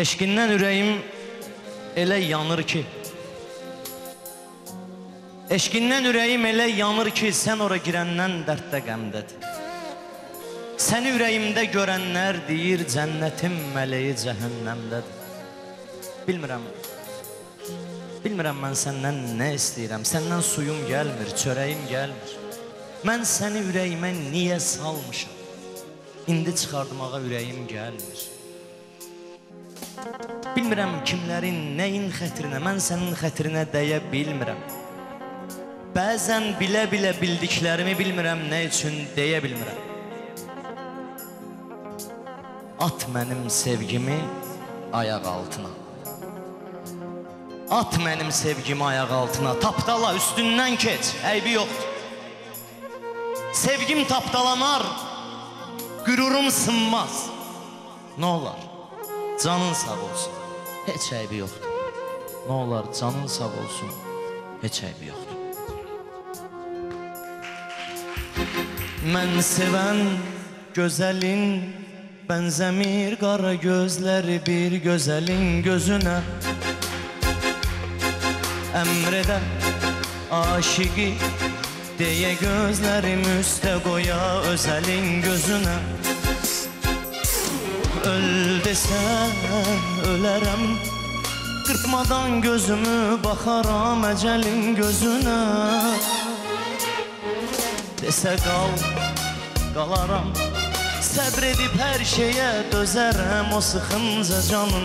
Eşqindən ürəyim elə yanır ki, eşqindən ürəyim elə yanır ki, sən ora girəndən dərddə qəmdədir. Səni ürəyimdə görənlər deyir, cənnətin mələyi cəhənnəmdədir. Bilmirəm mən səndən nə istəyirəm, səndən suyum gəlmir, çörəyim gəlmir. Mən səni ürəyimə niyə salmışam, indi çıxardımağa ürəyim gəlmir. Bilmirəm kimlərin, nəyin xətrinə, mən sənin xətrinə dəyə bilmirəm. Bəzən bilə-bilə bildiklərimi bilmirəm, nə üçün deyə bilmirəm. At mənim sevgimi ayaq altına. At mənim sevgimi ayaq altına. Tapdala, üstündən keç, əybi yoxdur. Sevgim tapdalanar, qürurum sınmaz. Nə olar, canın sağ olsun, heç əybi yoxdur. Nə olar, canın sağ olsun, heç əybi yoxdur. Mən sevən gözəlin bənzəmir qara gözləri bir gözəlin gözünə. Əmrədə aşiqi deyə gözlərim üstə qoya özəlin gözünə. Öl desən ölərəm, qırpmadan gözümü baxaram əcəlin gözünə. Desə qal, qalaram, səbr edib hər şeyə dözərəm o sıxınca canım.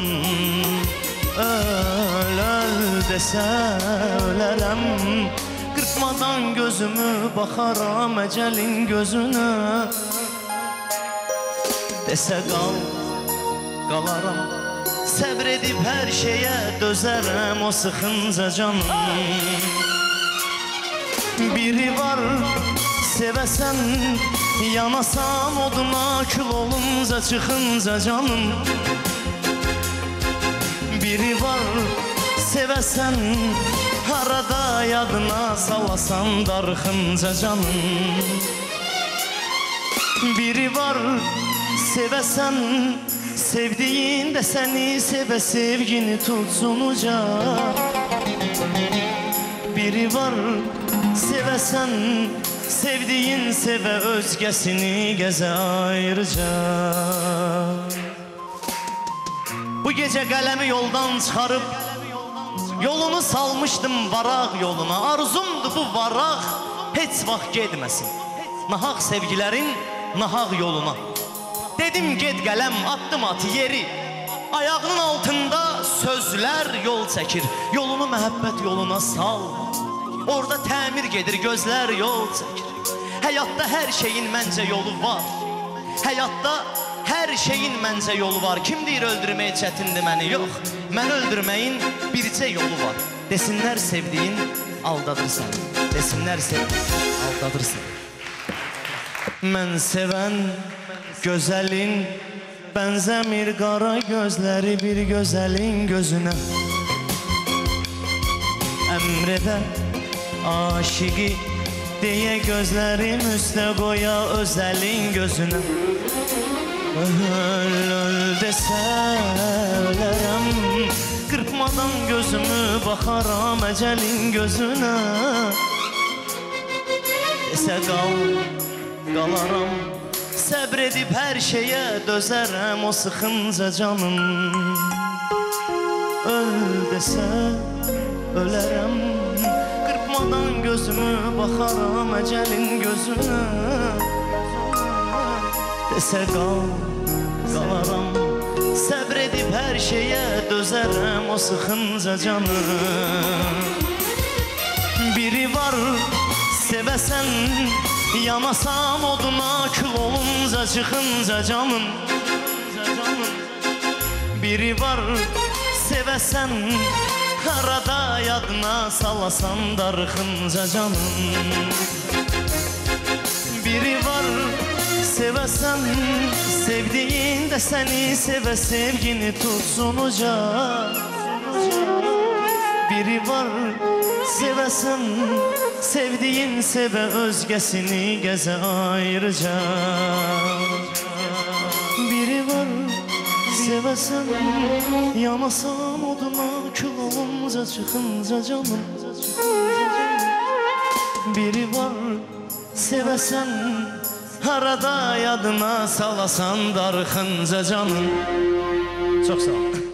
Öl, öl desə ölərəm, qırpmadan gözümü baxaram əcəlin gözünə. Desə qal, qalaram, səbr edib hər şeyə dözərəm o sıxınca canım. Biri var sevəsən, yanasan oduna kül olunca çıxınca canım. Biri var sevəsən, harada yadına salasan darxınca canım. Biri var sevəsən, sevdiyin də səni sevə sevgini tutsunuca. Biri var sevəsən, sevdiyin sevə özgəsini gəzə ayrıca. Bu gecə qələmi yoldan çıxarıb yolunu salmışdım varaq yoluna. Arzumdu bu varaq heç vaxt getməsin nahaq sevgilərin nahaq yoluna. Dedim get qələm, atdım at yeri, ayağının altında sözlər yol çəkir. Yolunu məhəbbət yoluna sal, orada təmir gedir, gözlər yol çəkir. Həyatda hər şeyin məncə yolu var, həyatda hər şeyin məncə yolu var. Kim deyir öldürmək çətindir məni, yox, məni öldürməyin bircə yolu var. Desinlər sevdiyin aldadır səni, desinlər sevdiyin aldadır səni. Mən sevən gözəlin bənzəmir qara gözləri bir gözəlin gözünə. Əmrədə aşiqi deyə gözlərim üstə qoya özəlin gözünə. Öl, öl desə ölərəm, qırpmadan gözümü baxaram əcəlin gözünə. Desə qal, qalaram, səbr edib hər şeyə dözərəm o sıxınca canım. Öl desə ölərəm, qırpmadan gözümü baxaram əcəlin gözünə. Desə qal, qalaram, səbr edib hər şeyə dözərəm o sıxınca canım. Biri var sevəsən, yanasan oduna kül olunca çıxınca canım. Biri var sevəsən, arada yadına salasan darxınca canım. Biri var sevəsən, sevdiyin də səni sevə sevgini tutsunuca. Biri var sevəsən, sevdiyin sevə özgəsini gəzə ayrıca. Biri var sevəsən, yanasan oduna, kül olunca çıxınca canım. Biri var sevəsən, harada yadına salasan darxınca canım. Çox sağ ol.